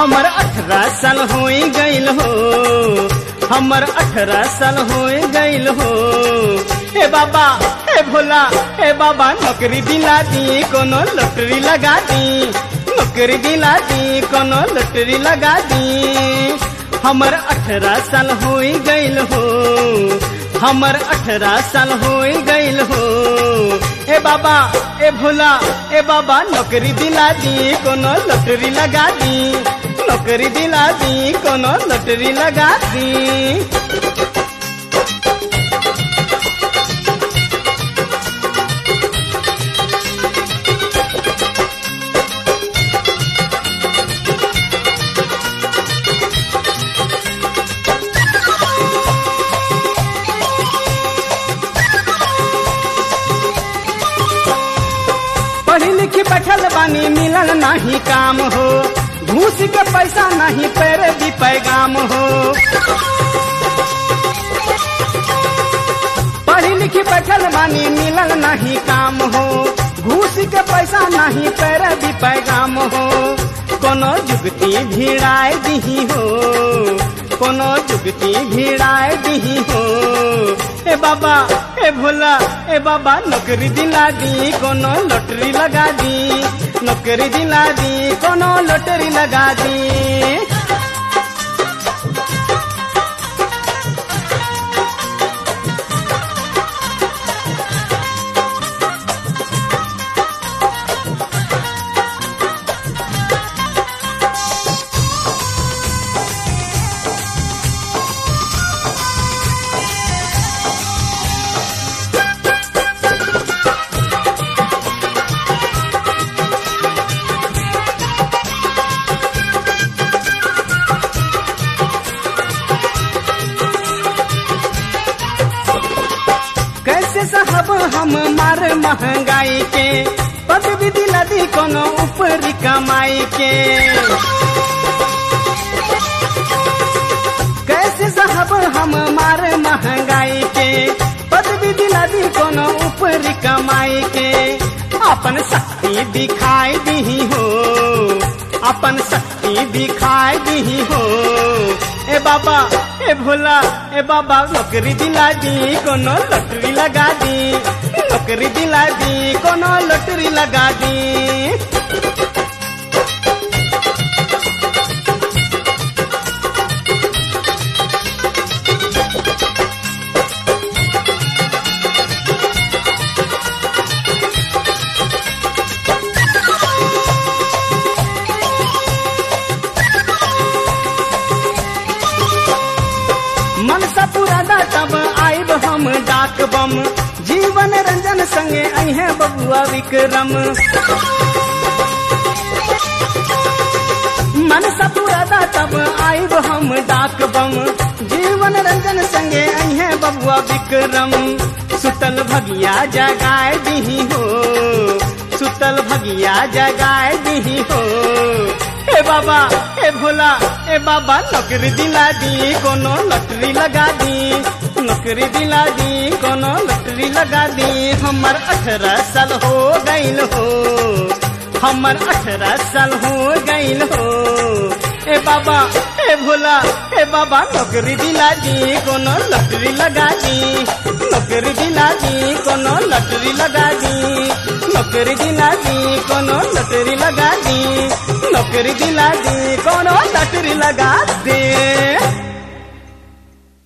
हमर 18 साल हो गईल हो, हमर 18 साल हो गईल हो। हे बाबा हे भोला हे बाबा नौकरी दिला दी, कोनो लॉटरी लगा दी, नौकरी दिला दी, कोनो लॉटरी लगा दी। हमर 18 साल हो गईल हो, हमर 18 साल हो गईल हो। ए बाबा ए भोला ए बाबा नौकरी दिला दी, कोनो लॉटरी लगा दी, नौकरी दिला दी, कोनो लॉटरी लगा दी। पढ़ी लिखी बैठल बानी मिलल नहीं काम हो, घूस के पैसा नहीं पैरे भी पैगाम हो। पढ़ी लिखी बैठल बानी मिलल नहीं काम हो, घूस के पैसा नहीं पैरे भी पैगाम हो। कोनो जुगती भिड़ाए दी हो, कोनो जुगती भिड़ाए दी हो। ए बाबा ए भोला ए बाबा नौकरी दिला दी, कोनो लॉटरी लगा दी, नौकरी दिला दी, कोनो लॉटरी लगा दी। कैसे साहब हम मार महंगाई के, पदवी दिला दी कोनो ऊपरी कमाई के। कैसे साहब हम मार महंगाई के, पदवी दिला दी कोनो ऊपरी कमाई के। अपन शक्ति दिखाई दी हो, अपन शक्ति दिखाई दी हो। ए बाबा ए भोला ए बाबा नौकरी दिला दी, कोनो लॉटरी लगा दी, नौकरी दिला दी, कोनो लॉटरी लगा दी। मनसा पुरादा तब आइब हम डाक बम, जीवन रंजन संगे अहे बबुआ विक्रम। मनसा पुरादा तब आइब हम डाक बम, जीवन रंजन संगे अहे बबुआ विक्रम। सुतल भगिया जगाए दी हो, सुतल भगिया जगाए दी हो। ए बाबा ए भोला ए बाबा नौकरी दिला दी, कोनो लॉटरी लगा दी, नौकरी दिला दी, कोनो लॉटरी लगा दी। हमर 18 साल हो गईल हो, हमर 18 साल हो गईल हो। ए बाबा ए भोला ए बाबा नौकरी दिला दी, कोनो लॉटरी लगा दी, नौकरी दिला दी, कोनो लॉटरी लगा दी, नौकरी दिला दी, कोनो लॉटरी लगा दी, नौकरी दिला दी, कोनो लॉटरी लगा दे।